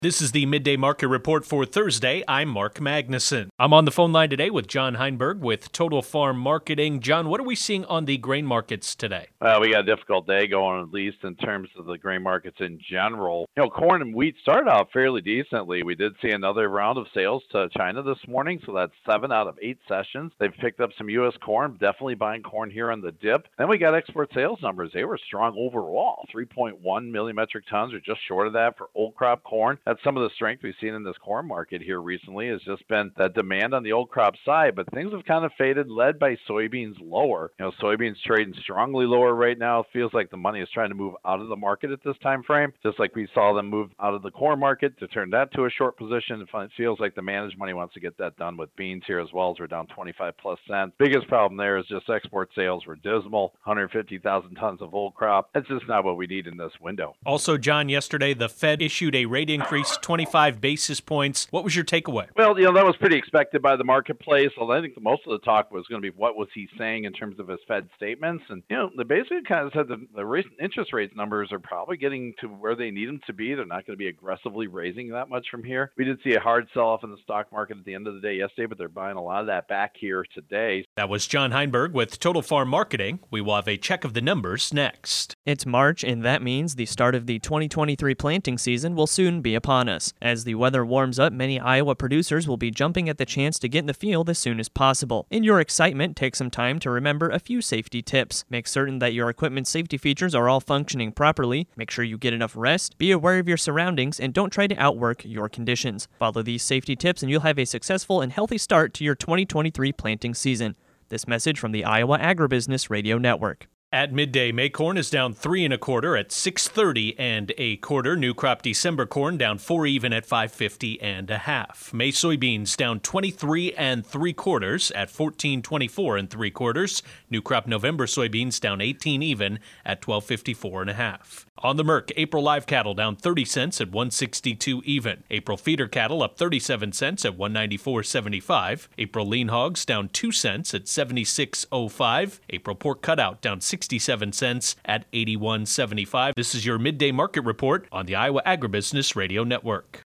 This is the Midday Market Report for Thursday. I'm Mark Magnuson. I'm on the phone line today with John Heinberg with Total Farm Marketing. John, what are we seeing on the grain markets today? We got a difficult day going, at least in terms of the grain markets in general. Corn and wheat started out fairly decently. We did see another round of sales to China this morning, so that's 7 out of 8 sessions. They've picked up some U.S. corn, definitely buying corn here on the dip. Then we got export sales numbers. They were strong overall. 3.1 million metric tons, or just short of that for old crop corn. That's some of the strength we've seen in this corn market here recently, has just been that demand on the old crop side, but things have kind of faded, led by soybeans lower. Soybeans trading strongly lower right now. It feels like the money is trying to move out of the market at this time frame, just like we saw them move out of the corn market to turn that to a short position. It feels like the managed money wants to get that done with beans here as well, as we're down 25 plus cents. Biggest problem there is just export sales were dismal, 150,000 tons of old crop. That's just not what we need in this window. Also, John, yesterday the Fed issued a rate increase, 25 basis points. What was your takeaway? Well, that was pretty expected by the marketplace. Although I think most of the talk was going to be what was he saying in terms of his Fed statements. And, they basically kind of said the recent interest rate numbers are probably getting to where they need them to be. They're not going to be aggressively raising that much from here. We did see a hard sell-off in the stock market at the end of the day yesterday, but they're buying a lot of that back here today. That was John Heinberg with Total Farm Marketing. We will have a check of the numbers next. It's March, and that means the start of the 2023 planting season will soon be upon us. As the weather warms up, many Iowa producers will be jumping at the chance to get in the field as soon as possible. In your excitement, take some time to remember a few safety tips. Make certain that your equipment's safety features are all functioning properly. Make sure you get enough rest, be aware of your surroundings, and don't try to outwork your conditions. Follow these safety tips and you'll have a successful and healthy start to your 2023 planting season. This message from the Iowa Agribusiness Radio Network. At midday, May corn is down 3 1/4 at 6.30 1/4. New crop December corn down 4 even at 5.50 1/2. May soybeans down 23 3/4 at 14.24 3/4. New crop November soybeans down 18 even at 12.54 1/2. On the Merc, April live cattle down 30 cents at 162 even. April feeder cattle up 37 cents at 194.75. April lean hogs down 2 cents at 76.05. April pork cutout down 67 cents at 81.75. This is your midday market report on the Iowa Agribusiness Radio Network.